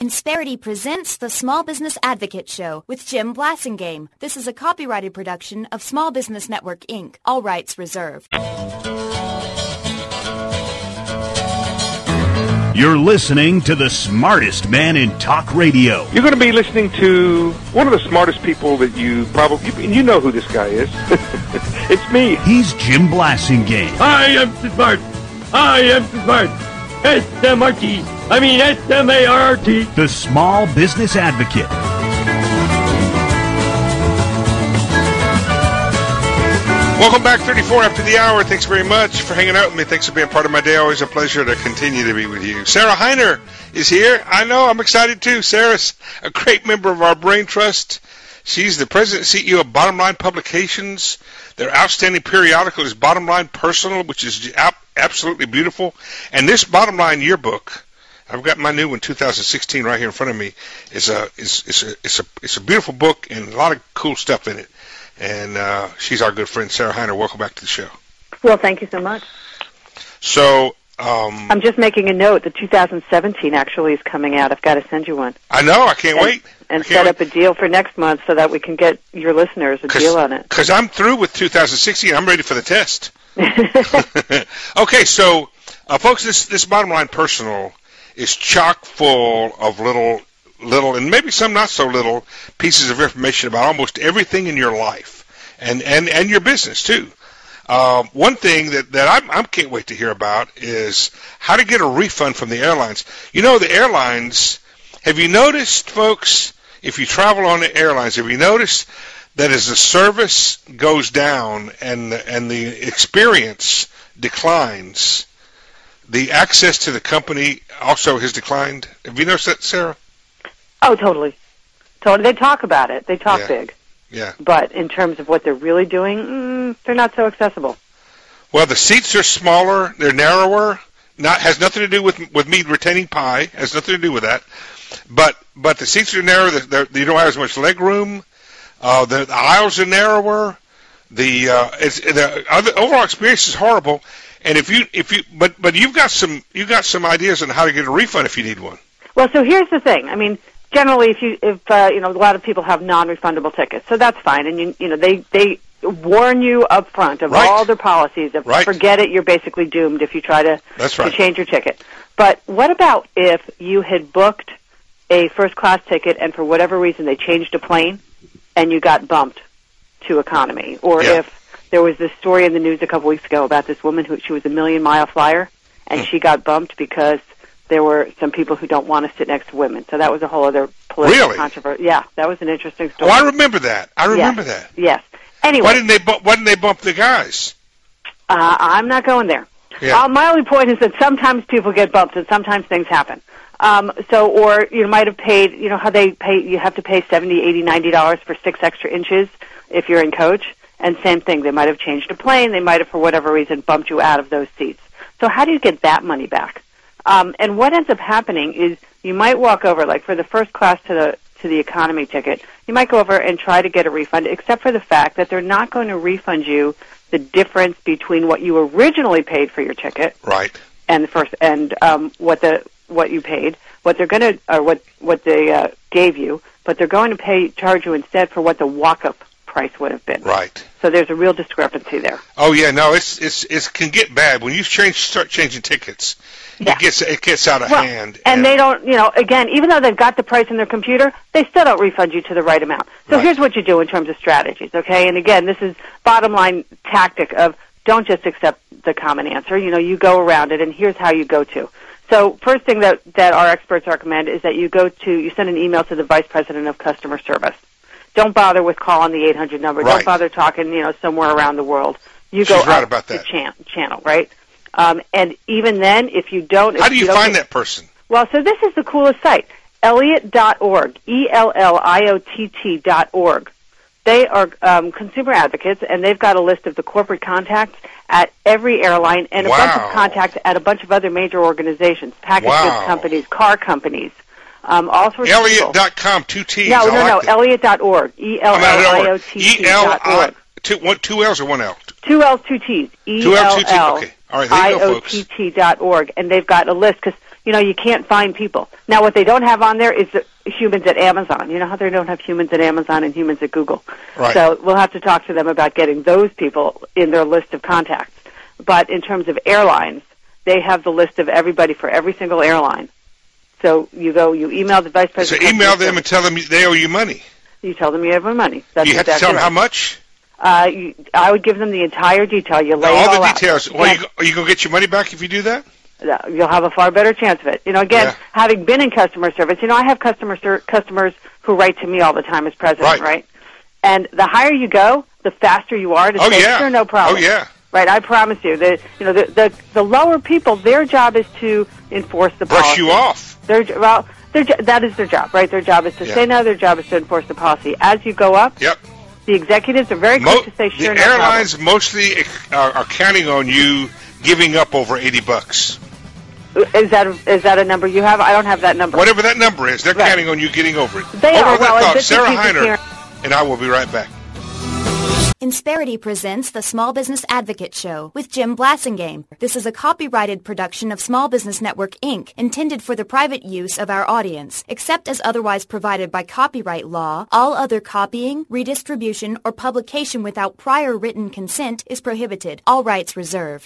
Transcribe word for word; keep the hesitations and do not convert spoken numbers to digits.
Insperity presents the Small Business Advocate Show with Jim Blasingame. This is a copyrighted production of Small Business Network, Incorporated. All rights reserved. You're listening to the smartest man in talk radio. You're going to be listening to one of the smartest people that you probably, you know who this guy is. It's me. He's Jim Blasingame. I am smart. I am smart. S M R T. I mean S M A R R T. The Small Business Advocate. Welcome back, thirty-four after the hour. Thanks very much for hanging out with me. Thanks for being part of my day. Always a pleasure to continue to be with you. Sarah Heiner is here. I know, I'm excited too. Sarah's a great member of our Brain Trust. She's the president and C E O of Bottom Line Publications. Their outstanding periodical is Bottom Line Personal, which is absolutely beautiful. And this Bottom Line yearbook, I've got my new one, two thousand sixteen, right here in front of me. It's a, it's, it's a, it's a, it's a beautiful book and a lot of cool stuff in it. And uh, she's our good friend, Sarah Heiner. Welcome back to the show. Well, thank you so much. So, um, I'm just making a note. The two thousand seventeen actually is coming out. I've got to send you one. I know. I can't and, wait. And can't set wait. up a deal for next month so that we can get your listeners a deal on it. Because I'm through with two thousand sixteen. I'm ready for the test. Okay, so, uh, folks, this, this Bottom Line Personal is chock full of little, little, and maybe some not so little, pieces of information about almost everything in your life and, and, and your business, too. Uh, one thing that, that I'm, I can't wait to hear about is how to get a refund from the airlines. You know, the airlines, have you noticed, folks, if you travel on the airlines, have you noticed that as the service goes down and the, and the experience declines, the access to the company also has declined? Have you noticed that, Sarah? Oh, totally. Totally. They talk about it. They talk Yeah. big. Yeah. But in terms of what they're really doing, mm, they're not so accessible. Well, the seats are smaller. They're narrower. Not has nothing to do with with me retaining pie. Has nothing to do with that. But but the seats are narrower. They're, they're, you don't have as much leg room. Uh, the, the aisles are narrower. The uh, it's the other, overall experience is horrible. And if you if you but but you've got some you've got some ideas on how to get a refund if you need one. Well, so here's the thing. I mean, generally, if you if uh, you know, a lot of people have non-refundable tickets, so that's fine. And you you know, they they warn you up front of Right. all their policies. Of Right. Forget it, you're basically doomed if you try to That's right. to change your ticket. But what about if you had booked a first-class ticket and for whatever reason they changed a plane and you got bumped to economy, or Yeah. if there was this story in the news a couple weeks ago about this woman who she was a million-mile flyer and Hmm. she got bumped because there were some people who don't want to sit next to women. So that was a whole other political Really? controversy. Yeah, that was an interesting Oh, story. I remember that. I remember yes. that. Yes. Anyway, Why didn't they bu- Why didn't they bump the guys? uh, I'm not going there. Yeah. Uh, my only point is that sometimes people get bumped and sometimes things happen. Um, so, or you might have paid, you know how they pay, you have to pay seventy, eighty, ninety dollars for six extra inches if you're in coach. And same thing, they might have changed a plane, they might have, for whatever reason, bumped you out of those seats. So how do you get that money back? Um, and what ends up happening is you might walk over, like for the first class to the to the economy ticket, you might go over and try to get a refund, except for the fact that they're not going to refund you the difference between what you originally paid for your ticket Right. and the first and um, what the what you paid, what they're going to or what what they uh, gave you, but they're going to pay charge you instead for what the walk-up price would have been. Right. So there's a real discrepancy there. Oh yeah, no, it's it's it can get bad when you change start changing tickets. Yeah. It gets it gets out of Well, hand. and they don't, you know, again, even though they've got the price in their computer, they still don't refund you to the right amount. So Right. here's what you do in terms of strategies, okay? And again, this is bottom line tactic of don't just accept the common answer. You know, you go around it, and here's how you go to. So first thing that, that our experts recommend is that you go to, you send an email to the Vice President of Customer Service. Don't bother with calling the eight hundred number. Right. Don't bother talking, you know, somewhere around the world. You She's go right up about the that. chan- channel, right? Um, and even then, if you don't... How if do you don't find get- that person? Well, so this is the coolest site, Elliott dot org, E L L I O T T dot org. They are um, consumer advocates, and they've got a list of the corporate contacts at every airline and a bunch Wow. of contacts at a bunch of other major organizations, package Wow. goods companies, car companies, um, all sorts of people. Elliott dot com, two T's. No, I no, like no, that. Elliott dot org, E L L I O T T E L dot I org. two, one, two L's or one L? Two L's, two T's. E Two L's, L two T's. L Okay. All right, there I you go, O folks. T T dot org, and they've got a list because you know, you can't find people. Now, what they don't have on there is the humans at Amazon. You know how they don't have humans at Amazon and humans at Google? Right. So we'll have to talk to them about getting those people in their list of contacts. But in terms of airlines, they have the list of everybody for every single airline. So you go, you email the vice president. So email them and tell them they owe you money. You tell them you have money. That's you have exactly to tell them right. how much? Uh, you, I would give them the entire detail. You lay all it all the out. details. Well, Yeah. you, are you going to get your money back if you do that? You'll have a far better chance of it. You know, again, Yeah. having been in customer service, you know, I have customer ser- customers who write to me all the time as president, Right. right? And the higher you go, the faster you are to Oh, say, yeah. sure, no problem. Oh, yeah. Right, I promise you. The, you know, the, the, the lower people, their job is to enforce the Brush policy. you off. Their, jo- well, their, jo- that is their job, right? Their job is to Yeah. say no, their job is to enforce the policy. As you go up, Yep. the executives are very Mo- quick to say, sure, the no problem. airlines mostly are, are counting on you giving up over eighty bucks. Is that, is that a number you have? I don't have that number. Whatever that number is, they're Right. counting on you getting over it. They Hold are. on that Well, thought. it's Sarah just Heiner here. and I will be right back. Insperity presents the Small Business Advocate Show with Jim Blasingame. This is a copyrighted production of Small Business Network, Incorporated, intended for the private use of our audience. Except as otherwise provided by copyright law, all other copying, redistribution, or publication without prior written consent is prohibited. All rights reserved.